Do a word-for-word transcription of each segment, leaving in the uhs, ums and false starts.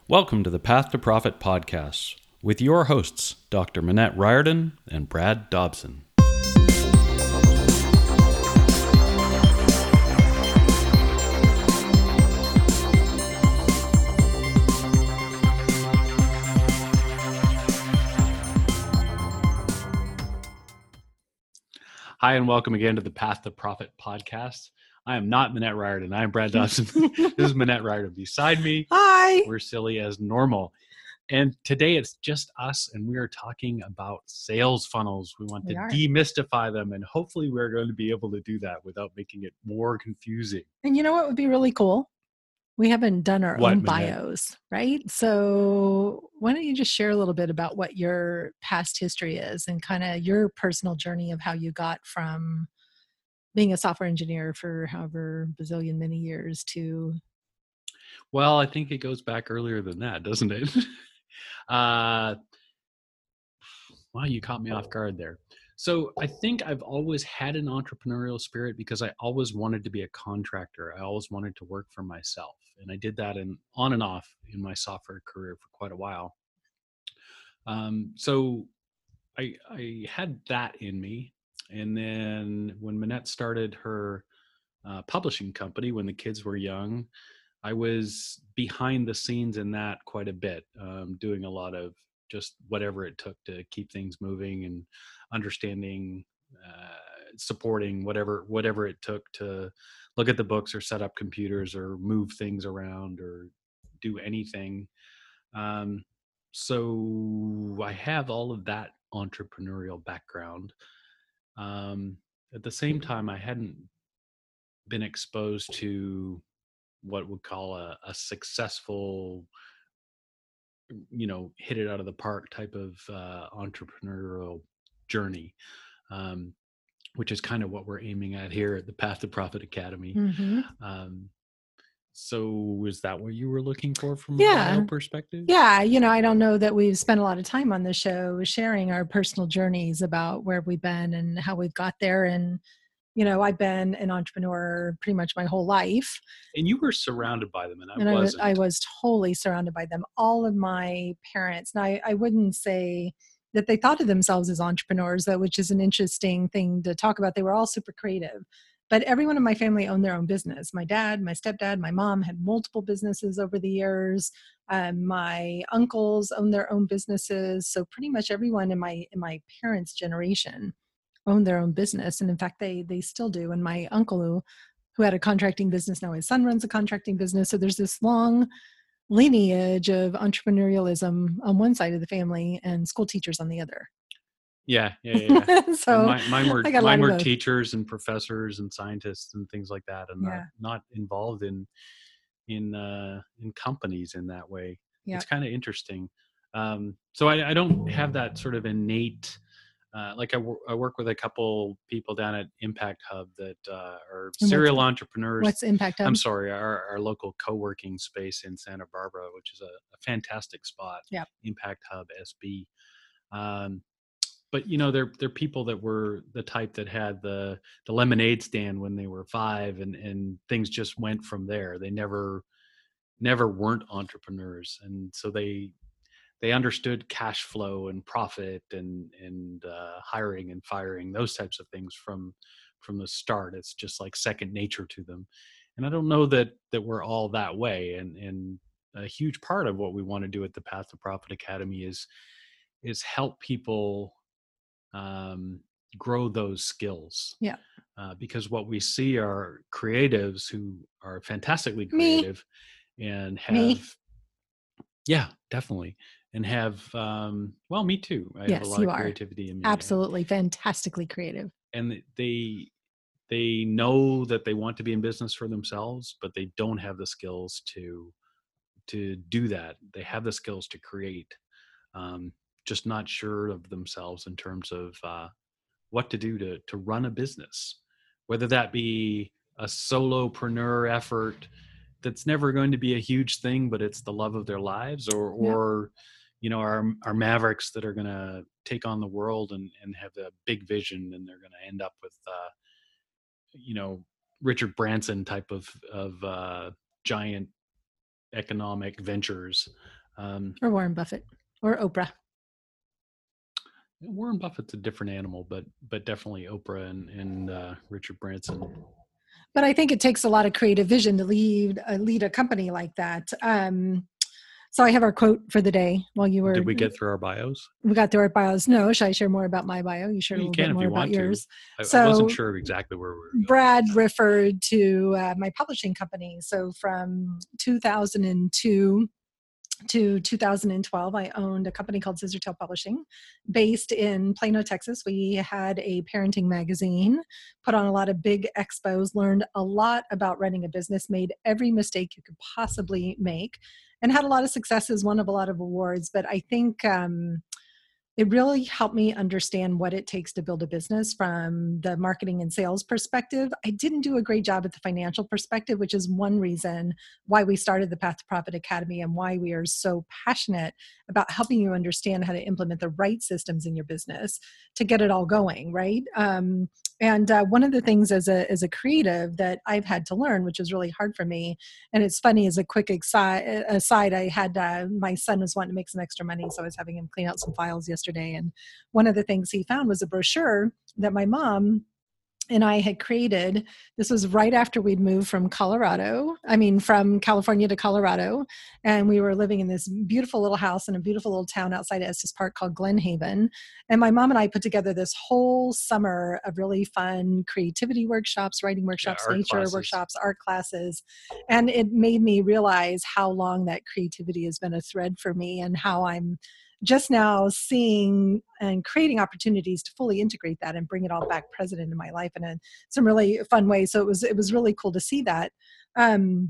Welcome to the Path to Profit podcast with your hosts, Doctor Manette Riordan and Brad Dobson. Hi, and welcome again to the Path to Profit podcast. I am not Manette Riordan. I am Brad Dobson. This is Manette Riordan. Beside me, Hi. We're silly as normal. And today it's just us, and we are talking about sales funnels. We want We to are. demystify them, and hopefully we're going to be able to do that without making it more confusing. And you know what would be really cool? We haven't done our What, own Manette? bios, right? So why don't you just share a little bit about what your past history is and kind of your personal journey of how you got from being a software engineer for however bazillion many years to Well, I think it goes back earlier than that, doesn't it? uh, wow, you caught me off guard there. So I think I've always had an entrepreneurial spirit because I always wanted to be a contractor. I always wanted to work for myself. And I did that in, on and off in my software career for quite a while. Um, so I, I had that in me. And then when Manette started her uh, publishing company when the kids were young, I was behind the scenes in that quite a bit, um, doing a lot of just whatever it took to keep things moving and understanding, uh, supporting whatever whatever it took to look at the books or set up computers or move things around or do anything. Um, so I have all of that entrepreneurial background. Um, at the same time, I hadn't been exposed to what we'd call a, a successful, you know, hit it out of the park type of uh, entrepreneurial journey, um, which is kind of what we're aiming at here at the Path to Profit Academy. Mhm. Um, so is that what you were looking for from Yeah. a bio perspective? Yeah, you know, I don't know that we've spent a lot of time on the show sharing our personal journeys about where we've been and how we've got there. And, you know, I've been an entrepreneur pretty much my whole life. And you were surrounded by them, and I And I was, wasn't. I was totally surrounded by them. All of my parents, and I, I wouldn't say that they thought of themselves as entrepreneurs, though, which is an interesting thing to talk about. They were all super creative. But everyone in my family owned their own business. My dad, my stepdad, my mom had multiple businesses over the years. Um, my uncles owned their own businesses. So pretty much everyone in my in my parents' generation owned their own business. And in fact, they they still do. And my uncle, who, who had a contracting business, now his son runs a contracting business. So there's this long lineage of entrepreneurialism on one side of the family and school teachers on the other. Yeah, yeah, yeah. yeah. So my, mine were I got a mine lot of were both. teachers and professors and scientists and things like that, and Yeah. not not involved in in uh, in companies in that way. Yeah. It's kind of interesting. Um, so I, I don't have that sort of innate. Uh, like I, wor- I work with a couple people down at Impact Hub that uh, are And serial what's, entrepreneurs. what's Impact Hub? I'm sorry, our, our local co-working space in Santa Barbara, which is a, a fantastic spot. Yeah. Impact Hub S B. Um, but you know, they're they're people that were the type that had the the lemonade stand when they were five, and and things just went from there. They never never weren't entrepreneurs, and so they they understood cash flow and profit and and uh, hiring and firing, those types of things from from the start. It's just like second nature to them. And I don't know that that we're all that way. And and a huge part of what we want to do at the Path to Profit Academy is is help people um, grow those skills. Yeah. Uh, because what we see are creatives who are fantastically Me. creative and have, Me. yeah, definitely, and have, um, well, me too. I have a Yes, lot you of are. creativity in me, Absolutely fantastically creative. and they they know that they want to be in business for themselves, but they don't have the skills to to do that. They have the skills to create, um, just not sure of themselves in terms of uh, what to do to to run a business, whether that be a solopreneur effort that's never going to be a huge thing, but it's the love of their lives, or Yeah. or you know, our our mavericks that are going to take on the world and and have a big vision, and they're going to end up with uh, you know, Richard Branson type of of uh, giant economic ventures. Um, Or Warren Buffett or Oprah. Warren Buffett's a different animal, but but definitely Oprah and, and uh, Richard Branson. But I think it takes a lot of creative vision to lead uh, lead a company like that. Um, so I have our quote for the day. While you were, Did we get through our bios? We got through our bios. No, should I share more about my bio? You shared Well, a you little can bit if more you about want to. yours. I, So I wasn't sure exactly where we were going. Brad referred to uh, my publishing company. So from two thousand two to two thousand twelve, I owned a company called Scissortail Publishing based in Plano, Texas. We had a parenting magazine, put on a lot of big expos, learned a lot about running a business, made every mistake you could possibly make, and had a lot of successes, won a lot of awards. But I think um, it really helped me understand what it takes to build a business from the marketing and sales perspective. I didn't do a great job at the financial perspective, which is one reason why we started the Path to Profit Academy and why we are so passionate about helping you understand how to implement the right systems in your business to get it all going, right? Um, and uh, one of the things as a, as a creative that I've had to learn, which is really hard for me, and it's funny, as a quick aside, aside I had, uh, my son was wanting to make some extra money, so I was having him clean out some files yesterday. And one of the things he found was a brochure that my mom and I had created. This was right after we'd moved from Colorado, I mean, from California to Colorado. And we were living in this beautiful little house in a beautiful little town outside of Estes Park called Glen Haven. And my mom and I put together this whole summer of really fun creativity workshops, writing workshops, Yeah, art nature classes. workshops, art classes. And it made me realize how long that creativity has been a thread for me, and how I'm just now seeing and creating opportunities to fully integrate that and bring it all back present into my life in a, some really fun ways. So it was, it was really cool to see that. Um,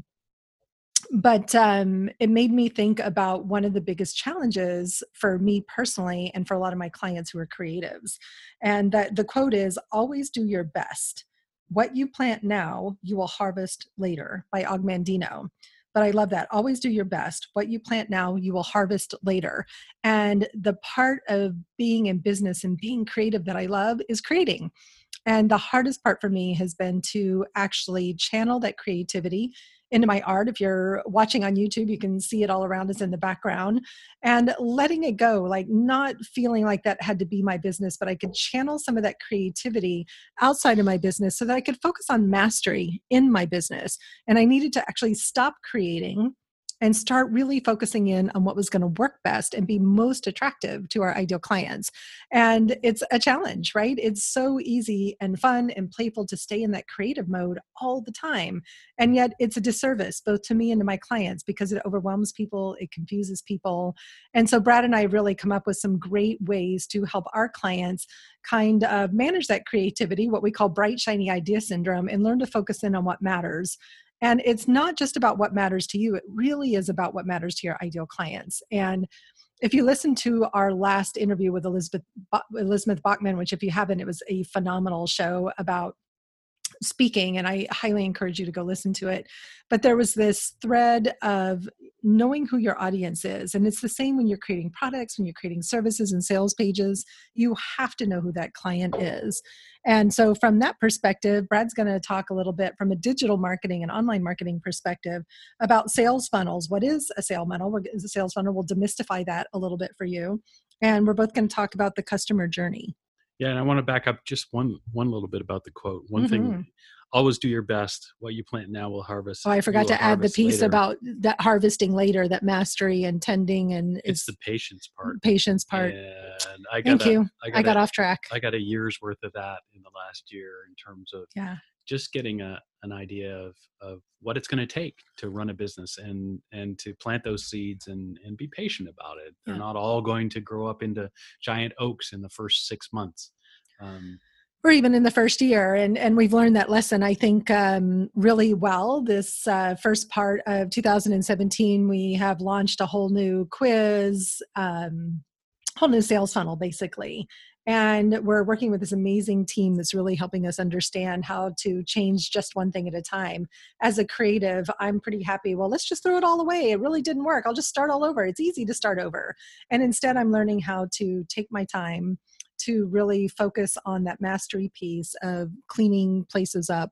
but um, it made me think about one of the biggest challenges for me personally, and for a lot of my clients who are creatives. And that the quote is, always do your best. What you plant now, you will harvest later, by Og Mandino. But I love that. Always do your best. What you plant now, you will harvest later. And the part of being in business and being creative that I love is creating. And the hardest part for me has been to actually channel that creativity into my art. If you're watching on YouTube, you can see it all around us in the background, and letting it go, like not feeling like that had to be my business, but I could channel some of that creativity outside of my business so that I could focus on mastery in my business. And I needed to actually stop creating and start really focusing in on what was going to work best and be most attractive to our ideal clients. And it's a challenge, right? It's so easy and fun and playful to stay in that creative mode all the time. And yet it's a disservice both to me and to my clients, because it overwhelms people, it confuses people. And so Brad and I really come up with some great ways to help our clients kind of manage that creativity, what we call bright, shiny idea syndrome, and learn to focus in on what matters. And it's not just about what matters to you. It really is about what matters to your ideal clients. And if you listen to our last interview with Elizabeth, Elizabeth Bachman, which if you haven't, it was a phenomenal show about speaking, and I highly encourage you to go listen to it. But there was this thread of knowing who your audience is. And it's the same when you're creating products, when you're creating services and sales pages, you have to know who that client is. And so from that perspective, Brad's going to talk a little bit from a digital marketing and online marketing perspective about sales funnels. What is a sales funnel? We're, a sales funnel, we'll demystify that a little bit for you. And we're both going to talk about the customer journey. Yeah, and I want to back up just one one little bit about the quote. One Mm-hmm. thing, always do your best. What you plant now will harvest. Oh, I forgot to add the piece later. about that harvesting later, that mastery and tending, and it's the patience part. Patience part. And I got Thank a, you. I got, I got a, off track. I got a year's worth of that in the last year in terms of yeah. just getting a an idea of of what it's going to take to run a business, and and to plant those seeds and and be patient about it. They're Yeah. not all going to grow up into giant oaks in the first six months. Um, or even in the first year. And, and we've learned that lesson, I think, um, really well. This uh, first part of two thousand seventeen, we have launched a whole new quiz, um, whole new sales funnel, basically. And we're working with this amazing team that's really helping us understand how to change just one thing at a time. As a creative, I'm pretty happy. Well, let's just throw it all away. It really didn't work. I'll just start all over. It's easy to start over. And instead, I'm learning how to take my time to really focus on that mastery piece of cleaning places up,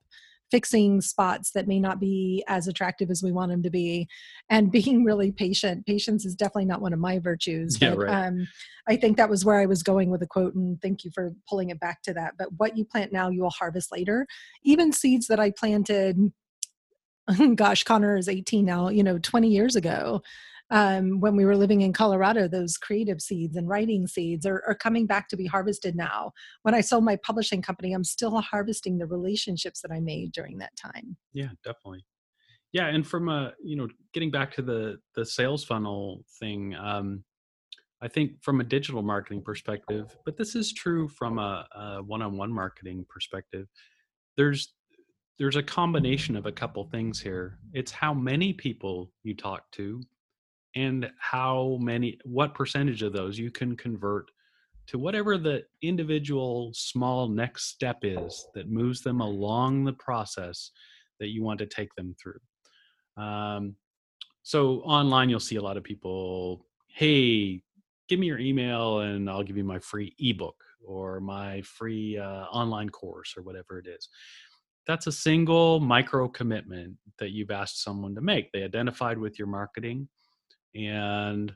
fixing spots that may not be as attractive as we want them to be, and being really patient. Patience is definitely not one of my virtues, Yeah, but right. um, I think that was where I was going with the quote, and thank you for pulling it back to that. But what you plant now, you will harvest later. Even seeds that I planted, gosh, Connor is eighteen now, you know, twenty years ago, um, when we were living in Colorado, those creative seeds and writing seeds are, are coming back to be harvested now. When I sold my publishing company, I'm still harvesting the relationships that I made during that time. Yeah, definitely. Yeah, and from a, you know, getting back to the the sales funnel thing, um, I think from a digital marketing perspective, but this is true from a, a one-on-one marketing perspective. There's there's a combination of a couple things here. It's how many people you talk to, and how many, what percentage of those you can convert to whatever the individual small next step is that moves them along the process that you want to take them through. Um, so online, you'll see a lot of people, hey, give me your email and I'll give you my free ebook or my free uh, online course or whatever it is. That's a single micro commitment that you've asked someone to make. They identified with your marketing, and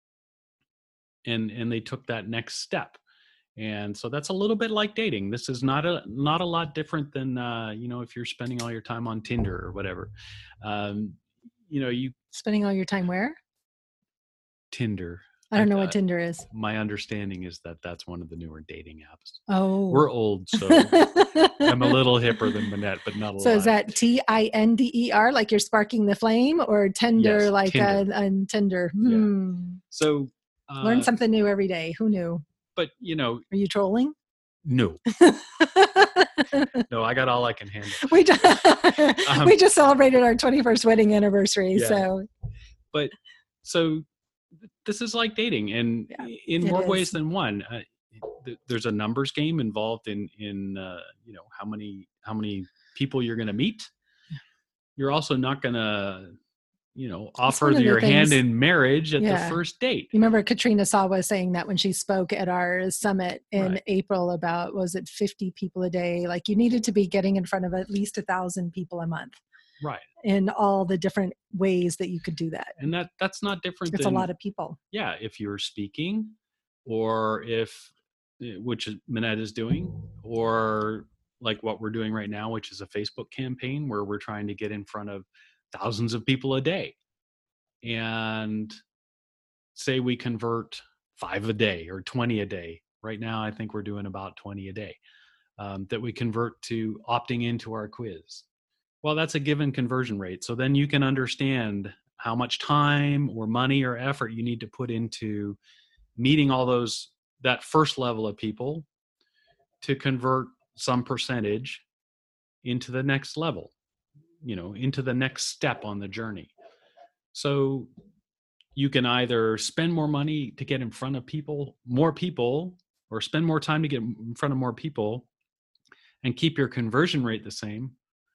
and and they took that next step. And so that's a little bit like dating. This is not a not a lot different than uh, you know, if you're spending all your time on Tinder or whatever. Um, you know, you Spending all your time where? Tinder. I I, don't know what uh, Tinder is. my understanding is that that's one of the newer dating apps. Oh. We're old, so I'm a little hipper than Manette, but not a So is lot. that T I N D E R, like you're sparking the flame, or tender, Yes, like Tinder. a, a tender? Yeah. Hmm. So, Learn uh, something new every day. Who knew? but you know, Are you trolling? no, no, I got all I can handle. we, just, Um, we just celebrated our twenty-first wedding anniversary. yeah, So, but so this is like dating, and yeah, in it more is. ways than one. Uh, th- there's a numbers game involved in in uh, you know, how many how many people you're going to meet. You're also not going to, you know, It's offer one of the your hand things. in marriage at the Yeah. first date. You remember Katrina Sawa saying that when she spoke at our summit in Right. April about, was it fifty people a day? Like you needed to be getting in front of at least a thousand people a month. Right. In all the different ways that you could do that. And that that's not different It's than, a lot of people. yeah, if you're speaking, or if, which Manette is doing, or like what we're doing right now, which is a Facebook campaign where we're trying to get in front of thousands of people a day. And say we convert five a day or twenty a day. Right now, I think we're doing about twenty a day, um, that we convert to opting into our quiz. Well, that's a given conversion rate. So then you can understand how much time or money or effort you need to put into meeting all those, that first level of people, to convert some percentage into the next level, you know, into the next step on the journey. So you can either spend more money to get in front of people, more people, or spend more time to get in front of more people and keep your conversion rate the same,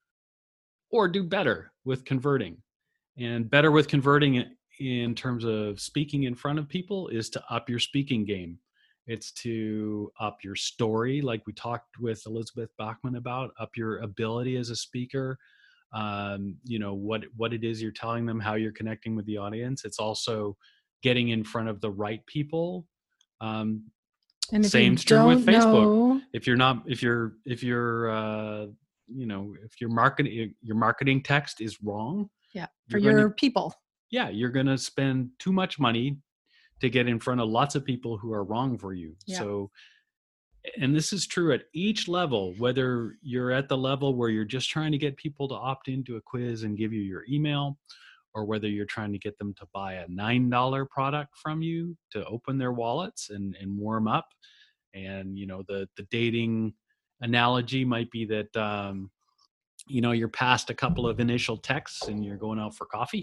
or do better with converting. And better with converting in terms of speaking in front of people is to up your speaking game. It's to up your story, like we talked with Elizabeth Bachman about, up your ability as a speaker. Um, you know, what what it is you're telling them, how you're connecting with the audience. It's also getting in front of the right people. Um, And if Same's you true with don't Facebook. know, If you're not, if you're, if you're, uh, you know, if your marketing, your marketing text is wrong, yeah, for you're your going to, people. yeah, you're going to spend too much money to get in front of lots of people who are wrong for you. Yeah. So, and this is true at each level, whether you're at the level where you're just trying to get people to opt into a quiz and give you your email, or whether you're trying to get them to buy a nine dollar product from you to open their wallets and, and warm up. And, you know, the, the dating analogy might be that, um, you know, you're past a couple of initial texts and you're going out for coffee.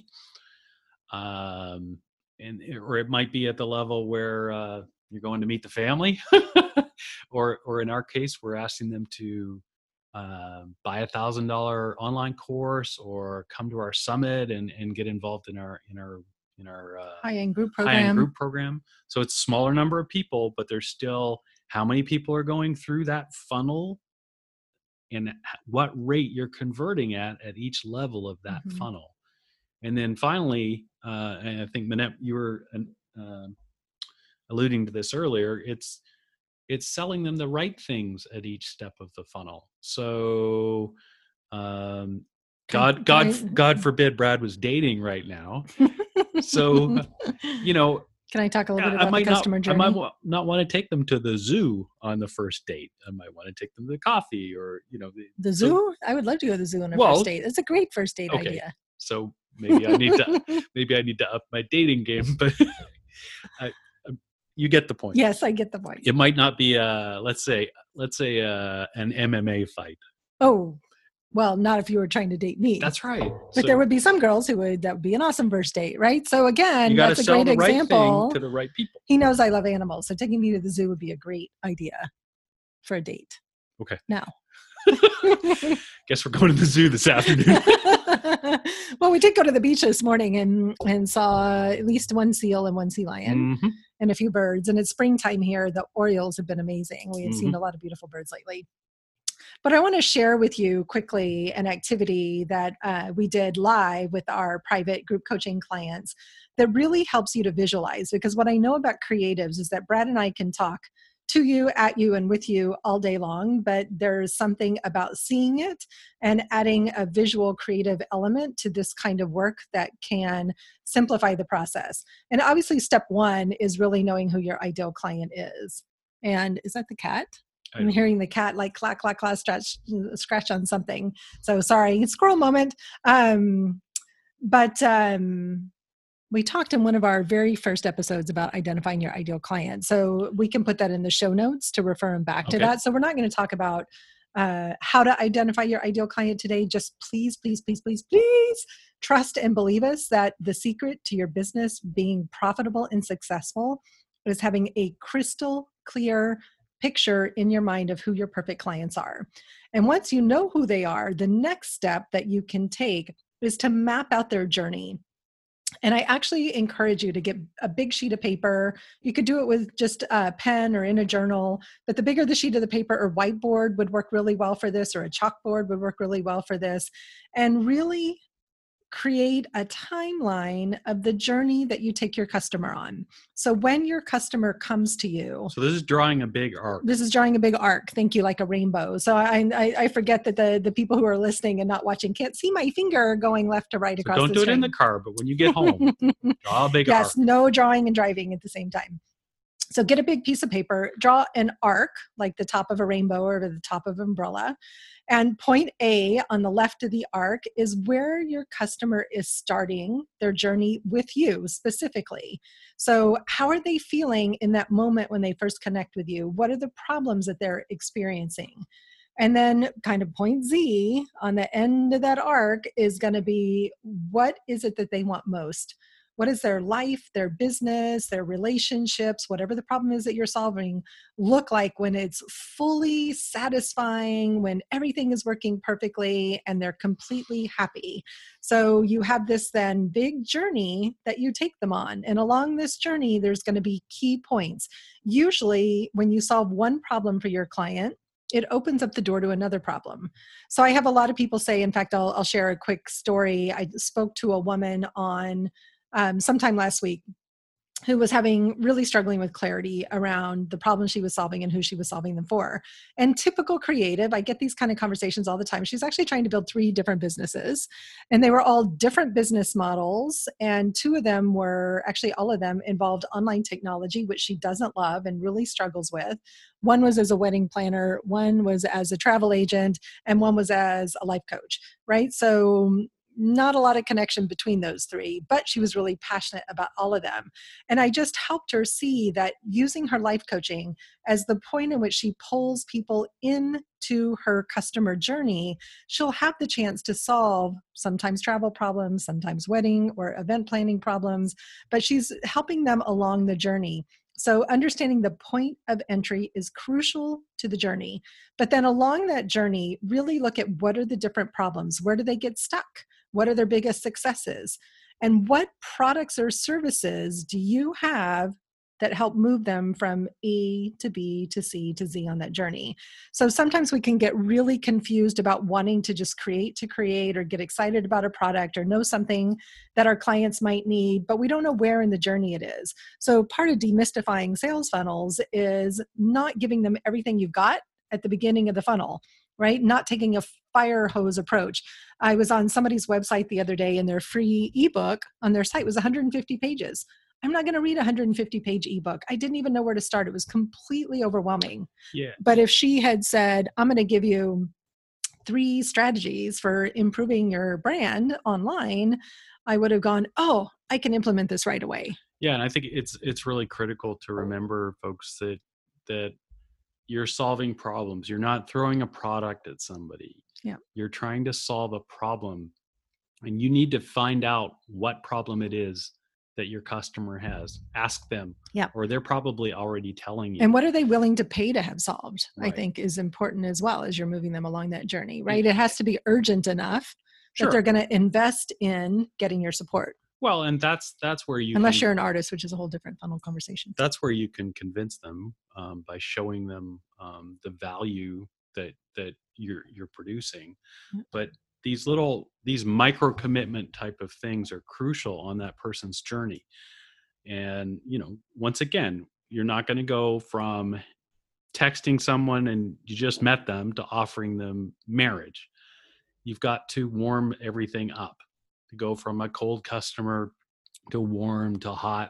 Um, and, or it might be at the level where, uh, you're going to meet the family, or, or in our case, we're asking them to, uh, buy a thousand dollar online course or come to our summit and, and get involved in our, in our, in our, uh, High-end group high-end program. group program. So it's a smaller number of people, but there's still how many people are going through that funnel and what rate you're converting at at each level of that Mm-hmm. funnel. And then finally, uh, and I think Manette, you were uh, alluding to this earlier, it's it's selling them the right things at each step of the funnel. So um, God, God, I, God forbid Brad was dating right now. So, you know, can I talk a little bit I about the might not, customer I might journey? not want to take them to the zoo on the first date. I might want to take them to coffee, or, you know, The so, zoo? I would love to go to the zoo on a first well, date. It's a great first date okay. idea. So maybe I need to, maybe I need to up my dating game, but I, you get the point. Yes, I get the point. It might not be uh let's say let's say uh an M M A fight. Oh, well, not if you were trying to date me. That's right. But So there would be some girls who would, that would be an awesome first date, right? So again, you got to that's a sell great the right thing example. to the right people. He knows I love animals, so taking me to the zoo would be a great idea for a date. Okay. Now. Guess we're going to the zoo this afternoon. Well, we did go to the beach this morning and and saw at least one seal and one sea lion Mm-hmm. and a few birds. And it's springtime here. The orioles have been amazing. We had Mm-hmm. seen a lot of beautiful birds lately. But I want to share with you quickly an activity that uh, we did live with our private group coaching clients that really helps you to visualize. Because what I know about creatives is that Brad and I can talk to you, at you, and with you all day long, but there's something about seeing it and adding a visual creative element to this kind of work that can simplify the process. And obviously, step one is really knowing who your ideal client is. And is that the cat? I'm hearing the cat like clack, clack, clack, scratch, scratch on something. So sorry, squirrel moment. Um, but um, we talked in one of our very first episodes about identifying your ideal client. So we can put that in the show notes to refer them back to Okay. that. So we're not going to talk about uh, how to identify your ideal client today. Just please, please, please, please, please trust and believe us that the secret to your business being profitable and successful is having a crystal clear picture in your mind of who your perfect clients are. And once you know who they are, the next step that you can take is to map out their journey. And I actually encourage you to get a big sheet of paper. You could do it with just a pen or in a journal, but the bigger the sheet of the paper or whiteboard would work really well for this, or a chalkboard would work really well for this. And really create a timeline of the journey that you take your customer on. So when your customer comes to you, so this is drawing a big arc. This is drawing a big arc. Thank you, like a rainbow. So I I, I forget that the the people who are listening and not watching can't see my finger going left to right So across don't the do screen. it in the car, but when you get home, draw a big yes, arc. no drawing and driving at the same time. So get a big piece of paper, draw an arc like the top of a rainbow or the top of an umbrella. And point A on the left of the arc is where your customer is starting their journey with you specifically. So how are they feeling in that moment when they first connect with you? What are the problems that they're experiencing? And then kind of point Z on the end of that arc is going to be, what is it that they want most? What is their life, their business, their relationships, whatever the problem is that you're solving, look like when it's fully satisfying, when everything is working perfectly and they're completely happy? So you have this then big journey that you take them on. And along this journey, there's going to be key points. Usually when you solve one problem for your client, it opens up the door to another problem. So I have a lot of people say, in fact, I'll, I'll share a quick story. I spoke to a woman on Um, sometime last week, who was having really struggling with clarity around the problems she was solving and who she was solving them for. And typical creative, I get these kind of conversations all the time. She's actually trying to build three different businesses, and they were all different business models. And two of them were, actually all of them involved online technology, which she doesn't love and really struggles with. One was as a wedding planner, one was as a travel agent, and one was as a life coach, right? So not a lot of connection between those three, but she was really passionate about all of them. And I just helped her see that using her life coaching as the point in which she pulls people into her customer journey, she'll have the chance to solve sometimes travel problems, sometimes wedding or event planning problems, but she's helping them along the journey. So understanding the point of entry is crucial to the journey. But then along that journey, really look at what are the different problems? Where do they get stuck? What are their biggest successes? And what products or services do you have that help move them from A to B to C to Z on that journey. So sometimes we can get really confused about wanting to just create to create or get excited about a product or know something that our clients might need, but we don't know where in the journey it is. So part of demystifying sales funnels is not giving them everything you've got at the beginning of the funnel, right? Not taking a fire hose approach. I was on somebody's website the other day and their free ebook on their site was one hundred fifty pages. I'm not going to read a one hundred fifty page ebook. I didn't even know where to start. It was completely overwhelming. Yeah. But if she had said, I'm going to give you three strategies for improving your brand online, I would have gone, oh, I can implement this right away. Yeah. And I think it's, it's really critical to remember, folks, that, that you're solving problems. You're not throwing a product at somebody. Yeah. You're trying to solve a problem, and you need to find out what problem it is that your customer has. Ask them. Yeah. Or they're probably already telling you. And what are they willing to pay to have solved? Right. I think is important as well as you're moving them along that journey, right? It has to be urgent enough Sure. that they're going to invest in getting your support. Well, and that's that's where you unless can, you're an artist, which is a whole different funnel conversation. That's where you can convince them um, by showing them um, the value that that you're you're producing. Mm-hmm. But these little these micro commitment type of things are crucial on that person's journey. And you know, once again, you're not going to go from texting someone and you just met them to offering them marriage. You've got to warm everything up, to go from a cold customer to warm to hot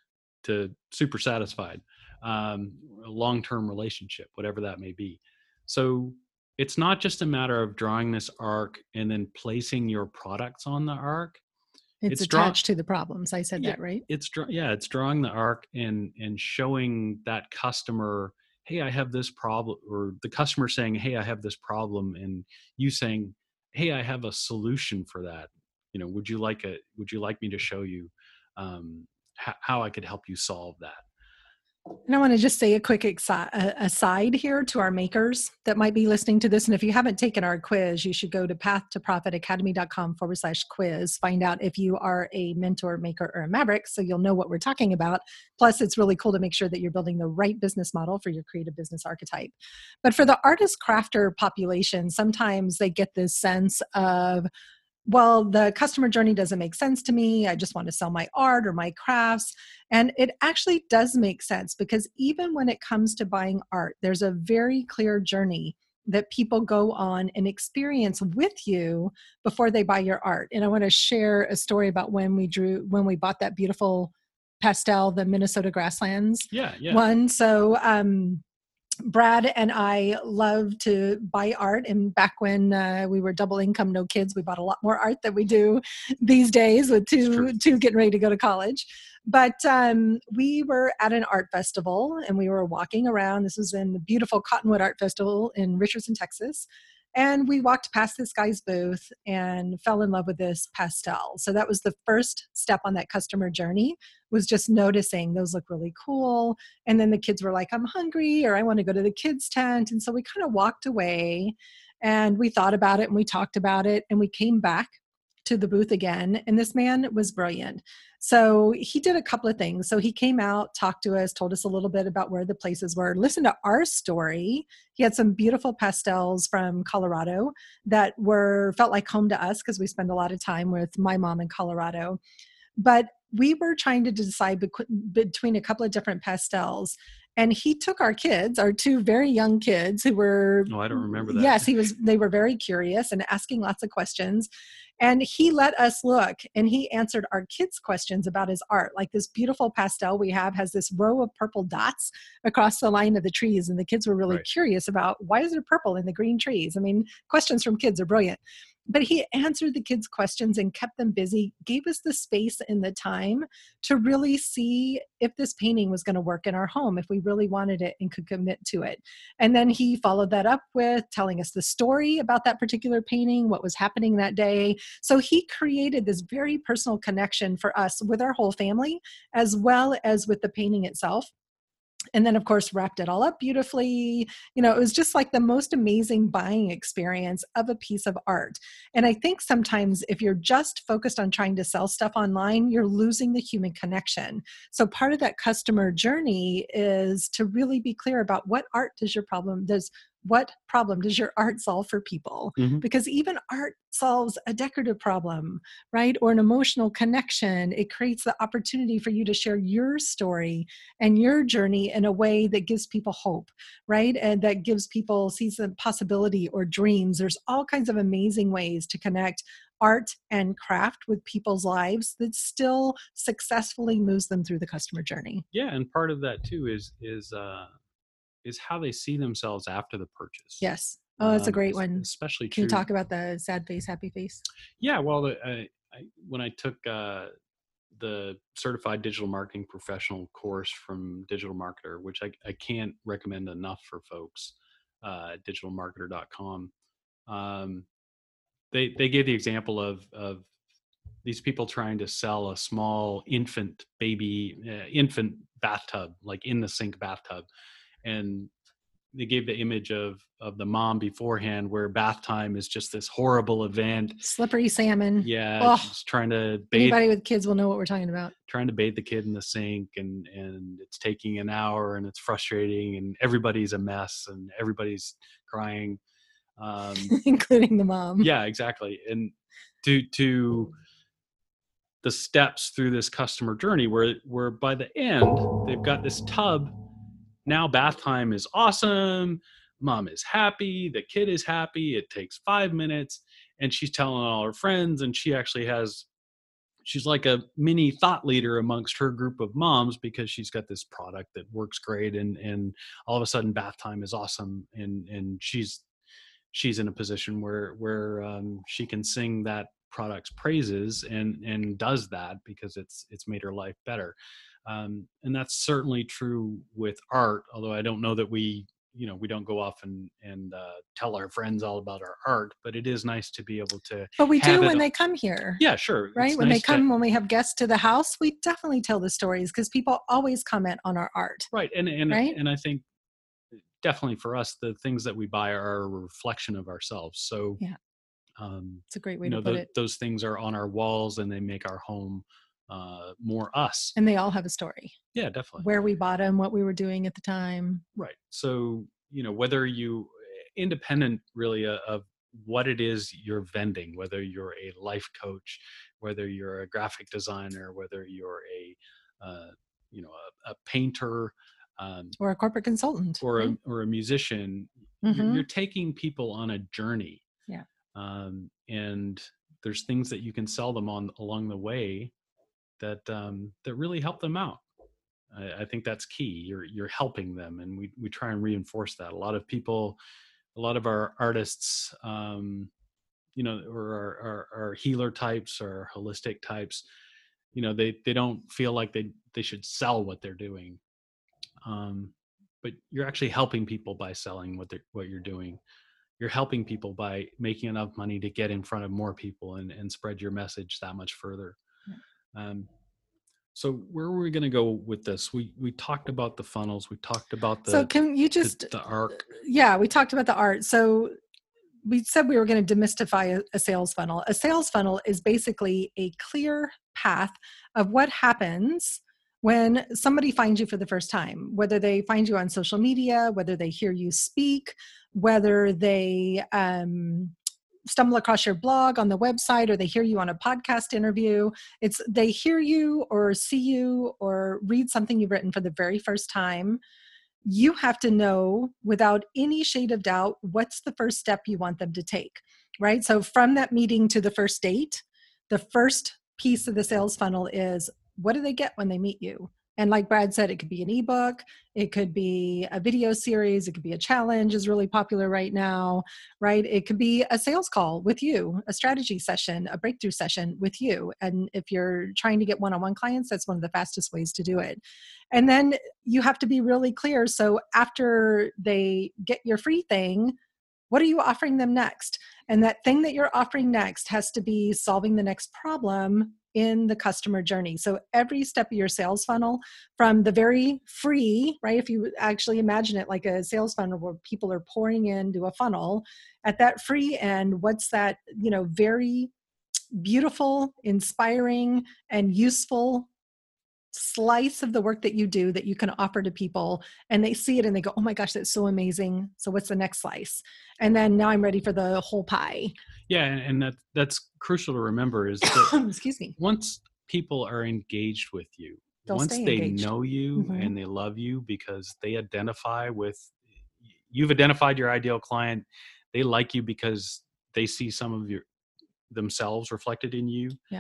to super satisfied, um, a long-term relationship, whatever that may be. So it's not just a matter of drawing this arc and then placing your products on the arc. It's, It's draw- attached to the problems. I said Yeah, that, right? It's draw- yeah, it's drawing the arc and and showing that customer, hey, I have this problem, or the customer saying, hey, I have this problem, and you saying, hey, I have a solution for that. You know, would you like a would you like me to show you um, h- how I could help you solve that? And I want to just say a quick exi- uh, aside here to our makers that might be listening to this. And if you haven't taken our quiz, you should go to path to profit academy dot com forward slash quiz. Find out if you are a mentor, maker, or a maverick, so you'll know what we're talking about. Plus, it's really cool to make sure that you're building the right business model for your creative business archetype. But for the artist crafter population, sometimes they get this sense of, well, the customer journey doesn't make sense to me. I just want to sell my art or my crafts. And it actually does make sense, because even when it comes to buying art, there's a very clear journey that people go on and experience with you before they buy your art. And I want to share a story about when we drew, when we bought that beautiful pastel, the Minnesota Grasslands Yeah, yeah. one. So, um, Brad and I love to buy art. And back when uh, we were double income, no kids, we bought a lot more art than we do these days with two, two getting ready to go to college. But um, we were at an art festival and we were walking around. This was in the beautiful Cottonwood Art Festival in Richardson, Texas. And we walked past this guy's booth and fell in love with this pastel. So that was the first step on that customer journey, was just noticing those look really cool. And then the kids were like, I'm hungry, or I want to go to the kids' tent. And so we kind of walked away and we thought about it and we talked about it and we came back to the booth again. And this man was brilliant. So he did a couple of things. So he came out, talked to us, told us a little bit about where the places were, listened to our story. He had some beautiful pastels from Colorado that were felt like home to us because we spend a lot of time with my mom in Colorado. But we were trying to decide be- between a couple of different pastels. And he took our kids, our two very young kids who were, Oh, I don't remember that. Yes, he was, they were very curious and asking lots of questions. And he let us look and he answered our kids' questions about his art. Like this beautiful pastel we have has this row of purple dots across the line of the trees. And the kids were really Right. curious about, why is there purple in the green trees? I mean, questions from kids are brilliant. But he answered the kids' questions and kept them busy, gave us the space and the time to really see if this painting was going to work in our home, if we really wanted it and could commit to it. And then he followed that up with telling us the story about that particular painting, what was happening that day. So he created this very personal connection for us with our whole family, as well as with the painting itself. and then of course wrapped it all up beautifully. You know, it was just like the most amazing buying experience of a piece of art. And I think sometimes if you're just focused on trying to sell stuff online, you're losing the human connection. So part of that customer journey is to really be clear about what art does your problem does what problem does your art solve for people? Mhm. Because even art solves a decorative problem, right? Or an emotional connection. It creates the opportunity for you to share your story and your journey in a way that gives people hope, right? And that gives people sees a possibility or dreams. There's all kinds of amazing ways to connect art and craft with people's lives that still successfully moves them through the customer journey. Yeah, and part of that too is is uh, is how they see themselves after the purchase. Yes. Oh, that's a Um, great es- one. especially Can you true. talk about the sad face, happy face? Yeah, well, the, I, I, when I took uh, the certified digital marketing professional course from Digital Marketer, which I, I can't recommend enough for folks, uh, digital marketer dot com. Um, they they gave the example of of these people trying to sell a small infant baby uh, infant bathtub, like in the sink bathtub, and they gave the image of of the mom beforehand where bath time is just this horrible event. Slippery salmon. Yeah, Oh, she's trying to bathe anybody with kids will know what we're talking about. trying to bathe the kid in the sink, and and it's taking an hour, and it's frustrating, and everybody's a mess, and everybody's crying. um Including the mom. yeah, exactly. And to to the steps through this customer journey where where by the end they've got this tub. Now bath time is awesome, mom is happy, the kid is happy, it takes five minutes, and she's telling all her friends, and she actually has she's like a mini thought leader amongst her group of moms because she's got this product that works great, and and all of a sudden bath time is awesome, and and she's she's in a position where where um, she can sing that product's praises, and and does that because it's it's made her life better. Um, and that's certainly true with art, although I don't know that we you know we don't go off and and uh, tell our friends all about our art, but it is nice to be able to But we have do it. when they come here, Yeah, sure, right? it's When they nice to. come, when we have guests to the house, we definitely tell the stories because people always comment on our art, Right, and and right? and I think definitely for us, the things that we buy are a reflection of ourselves. So, Yeah, um, it's a great way you to know, put tho- it. those things are on our walls, and they make our home uh, more us. And they all have a story. Yeah, definitely. Where we bought them, what we were doing at the time. Right. So, you know, whether you independent really uh, of what it is you're vending, whether you're a life coach, whether you're a graphic designer, whether you're a, uh, you know, a, a painter, um, Or a corporate consultant, or a right? or a musician, you're, Mm-hmm. you're taking people on a journey, Yeah. um, and there's things that you can sell them on along the way that um, that really help them out. I, I think that's key. You're you're helping them, and we we try and reinforce that. A lot of people, a lot of our artists, um, you know, or our, our, our healer types or holistic types, you know, they they don't feel like they they should sell what they're doing. Um, but you're actually helping people by selling what they're what you're doing. You're helping people by making enough money to get in front of more people, and, and spread your message that much further. Yeah. Um, so where were we going to go with this? We we talked about the funnels. We talked about So the can you the, just, the arc. yeah, we talked about the art. So we said we were going to demystify a, a sales funnel. A sales funnel is basically a clear path of what happens when somebody finds you for the first time, whether they find you on social media, whether they hear you speak, whether they um, stumble across your blog on the website, or they hear you on a podcast interview. It's they hear you or see you or read something you've written for the very first time. You have to know without any shade of doubt what's the first step you want them to take, right? So from that meeting to the first date, the first piece of the sales funnel is, what do they get when they meet you? And like Brad said, it could be an ebook, it could be a video series, it could be a challenge is really popular right now, right? It could be a sales call with you, a strategy session, a breakthrough session with you. And if you're trying to get one-on-one clients, that's one of the fastest ways to do it. And then you have to be really clear. So after they get your free thing, what are you offering them next? And that thing that you're offering next has to be solving the next problem in the customer journey. So every step of your sales funnel, from the very free, right? If you actually imagine it like a sales funnel where people are pouring into a funnel, at that free end, what's that, you know, very beautiful, inspiring, and useful slice of the work that you do that you can offer to people, and they see it and they go, oh my gosh, that's so amazing. So what's the next slice? And then now I'm ready for the whole pie. Yeah. And that that's crucial to remember is that excuse me, once people are engaged with you, they'll once stay they engaged. know you Mm-hmm. and they love you because they identify with, you've identified your ideal client, they like you because they see some of your themselves reflected in you. Yeah.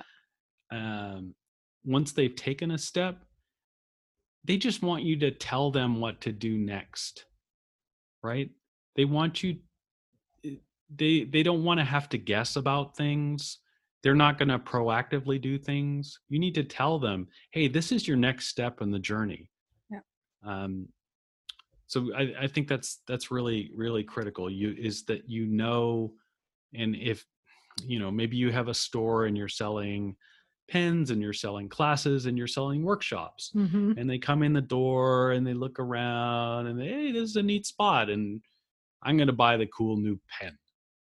Um, once they've taken a step, they just want you to tell them what to do next, right? They want you, they they don't want to have to guess about things. They're not going to proactively do things. You need to tell them, hey, this is your next step in the journey. Yeah. Um, so I, I think that's that's really really critical. You is that you know, and if you know, maybe you have a store and you're selling pens and you're selling classes and you're selling workshops, Mm-hmm. and they come in the door and they look around and they, hey, this is a neat spot and I'm going to buy the cool new pen.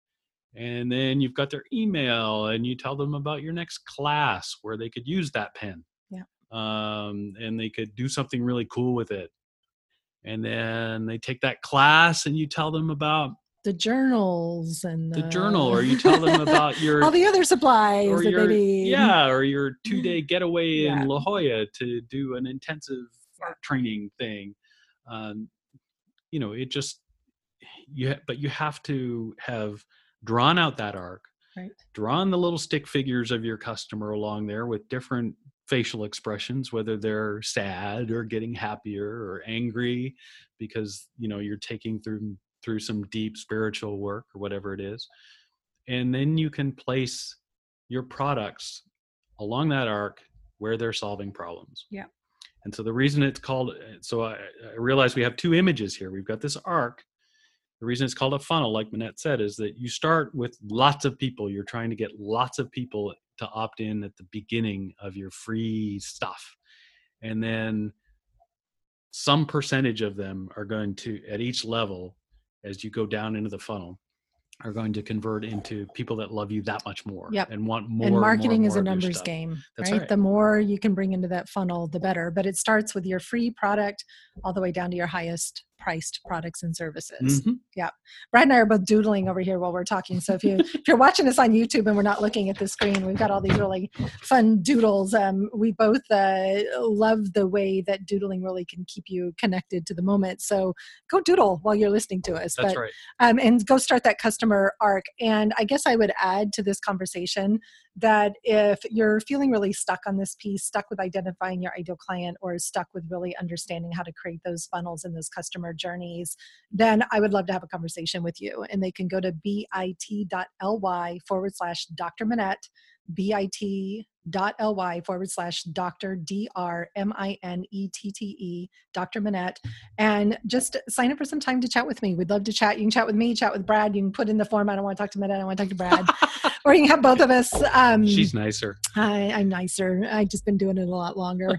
And then you've got their email and you tell them about your next class where they could use that pen. Yeah. Um, and they could do something really cool with it. And then they take that class and you tell them about the journals and the the journal, or you tell them about your all the other supplies or that your, they need. yeah, or your two-day getaway Yeah. in La Jolla to do an intensive Yeah. art training thing. Um, you know, it just, you, but you have to have drawn out that arc, right? Drawn the little stick figures of your customer along there with different facial expressions, whether they're sad or getting happier or angry because, you know, you're taking through through some deep spiritual work or whatever it is. And then you can place your products along that arc where they're solving problems. Yeah. And so the reason it's called, so I, I realize we have two images here. We've got this arc. The reason it's called a funnel, like Manette said, is that you start with lots of people. You're trying to get lots of people to opt in at the beginning of your free stuff. And then some percentage of them are going to, at each level, as you go down into the funnel, are going to convert into people that love you that much more. Yep. And want more. And marketing more, is more a numbers game, That's right? right? The more you can bring into that funnel, the better. But it starts with your free product all the way down to your highest priced products and services. Mm-hmm. Yeah. Brad and I are both doodling over here while we're talking. So if you if you're watching us on YouTube and we're not looking at the screen, we've got all these really fun doodles. Um, we both uh, love the way that doodling really can keep you connected to the moment. So go doodle while you're listening to us. That's but, right. Um, and go start that customer arc. And I guess I would add to this conversation that if you're feeling really stuck on this piece, stuck with identifying your ideal client, or stuck with really understanding how to create those funnels and those customer journeys, then I would love to have a conversation with you. And they can go to bit.ly forward slash Dr. Manette, bit.ly forward slash Dr. D R M I N E T T E, Doctor Manette, and just sign up for some time to chat with me. We'd love to chat. You can chat with me, chat with Brad. You can put in the form, I don't want to talk to Manette, I want to talk to Brad. Or you can have both of us. Um, She's nicer. I, I'm nicer. I've just been doing it a lot longer.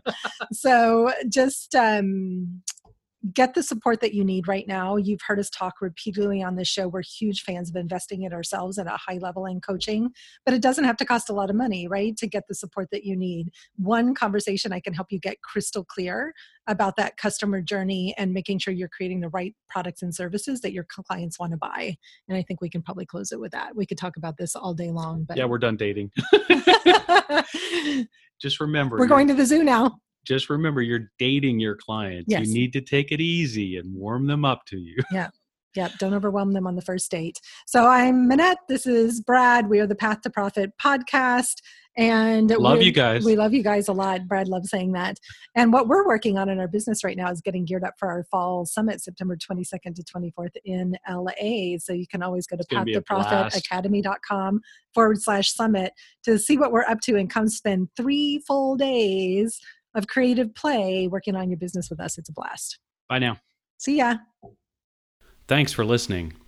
So just um, get the support that you need right now. You've heard us talk repeatedly on this show. We're huge fans of investing in ourselves at a high level in coaching, but it doesn't have to cost a lot of money, right? To get the support that you need. One conversation, I can help you get crystal clear about that customer journey and making sure you're creating the right products and services that your clients want to buy. And I think we can probably close it with that. We could talk about this all day long, but yeah, we're done dating. Just remember, we're going to the zoo now. Just remember, you're dating your clients. Yes. You need to take it easy and warm them up to you. Yeah. Yeah. Don't overwhelm them on the first date. So I'm Manette. This is Brad. We are the Path to Profit podcast. And love you guys. We love you guys a lot. Brad loves saying that. And what we're working on in our business right now is getting geared up for our fall summit, September twenty-second to twenty-fourth in L A. So you can always go to path to profit academy dot com forward slash summit to see what we're up to and come spend three full days of creative play working on your business with us. It's a blast. Bye now. See ya. Thanks for listening.